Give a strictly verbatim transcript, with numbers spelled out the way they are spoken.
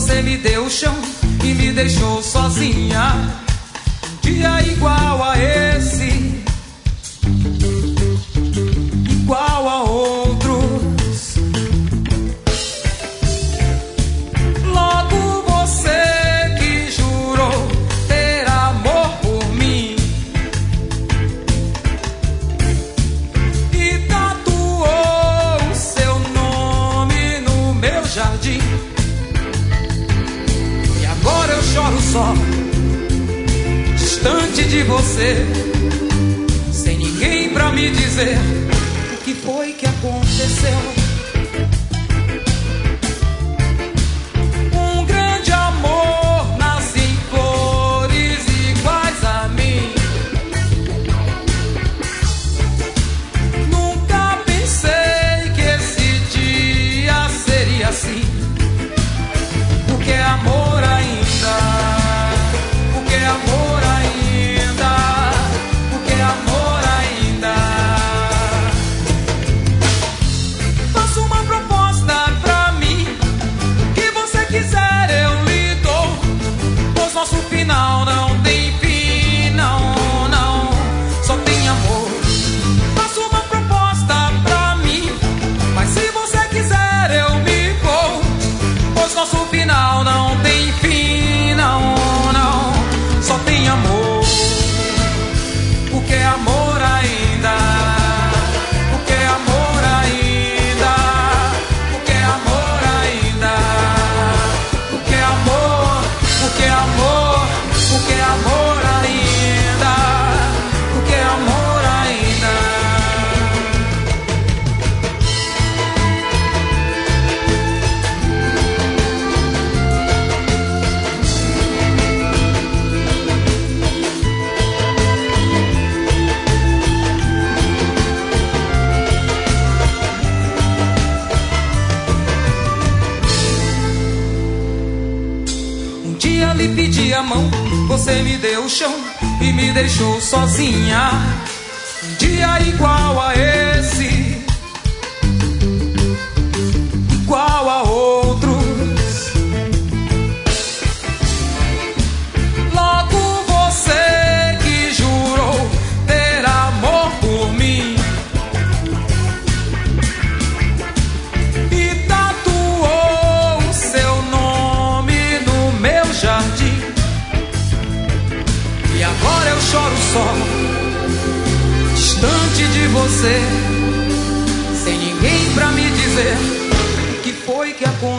Você me deu o chão e me deixou sozinha. Um dia igual a esse, igual a outros. Logo você que jurou ter amor por mim e tatuou seu nome no meu jardim. E agora eu choro só, distante de você, sem ninguém pra me dizer o que foi que aconteceu. Um grande amor nasce em flores iguais a mim. Nunca pensei que esse dia seria assim. Porque é amor ainda, porque é amor ainda, porque é amor ainda. Faça uma proposta pra mim, o que você quiser eu lhe dou, pois nosso final não tem fim, não, não, só tem amor. Faça uma proposta pra mim, mas se você quiser eu me vou, pois nosso final não tem fim, não, não, só tem amor. Porque é amor ainda, porque é amor ainda, porque é amor ainda, porque é amor, porque é amor, porque é amor ainda, porque é amor ainda. Um dia lhe pedi a mão, você me deu o chão e me deixou sozinha. Um dia igual a esse, igual a outros. Logo você que jurou ter amor por mim e tatuou seu nome no meu jardim. E agora eu choro só, distante de você, sem ninguém pra me dizer o que foi que aconteceu.